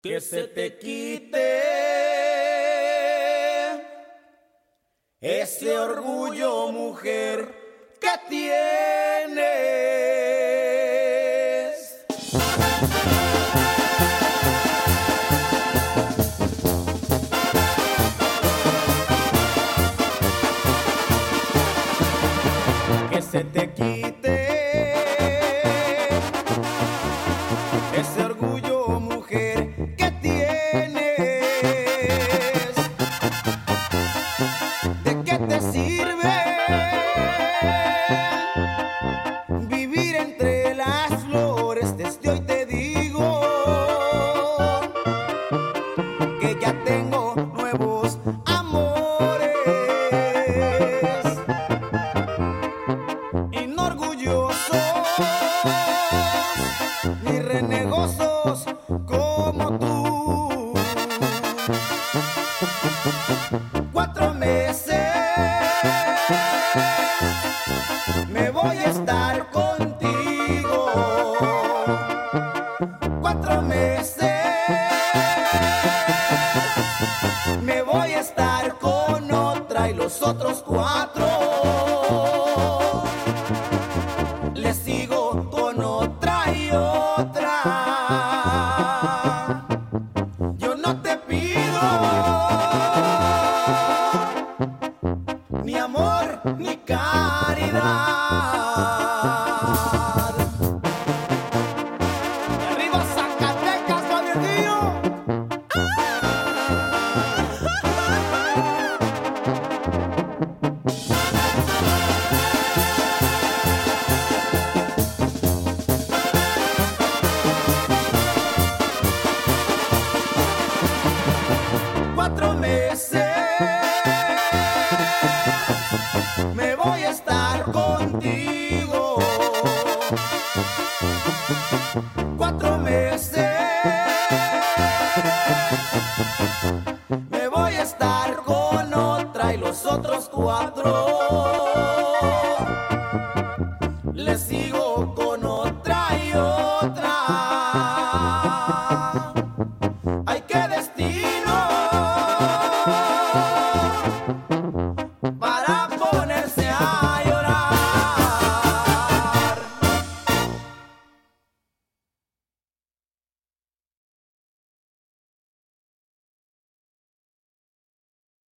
que se te quite ese orgullo, mujer, que tienes. Que se te quite ese orgullo, mujer, que tienes. ¿De qué te sirve vivir entre las flores? Desde hoy te digo que ya tengo nuevos amores, y no orgullosos ni renegosos como tú. 4 meses me voy a estar contigo. 4 meses me voy a estar con otra, y los otros 4 les sigo con otra y otra. Yo no te pido ni amor ni caridad. Y arriba Zacatecas, Valdivia. 4 meses me voy a estar contigo. 4 meses me voy a estar con otra, y los otros 4 les sigo con otra y otra.